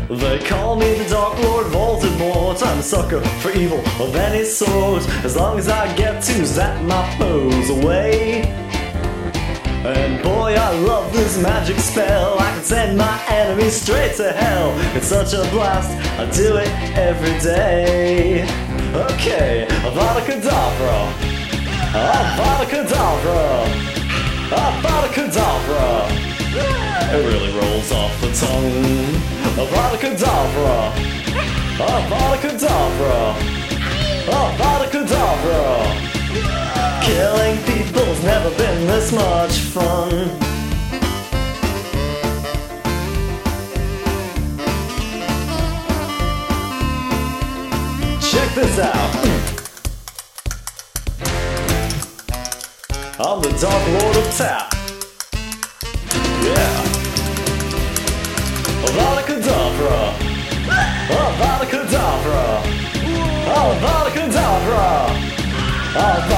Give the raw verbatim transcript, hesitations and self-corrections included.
They call me the Dark Lord Voldemort. I'm a sucker for evil of any sort, as long as I get to zap my foes away. And boy, I love this magic spell. I can send my enemies straight to hell. It's such a blast, I do it every day. Okay, Avada Kedavra, Avada Kedavra, Avada Kedavra. It really rolls off the tongue. Avada Kedavra, Avada Kedavra, Avada Kedavra. Killing people's never been this much fun. Check this out. I'm the Dark Lord of Tap. Yeah. Avada Kedavra, Avada Kedavra, Avada Kedavra, Avada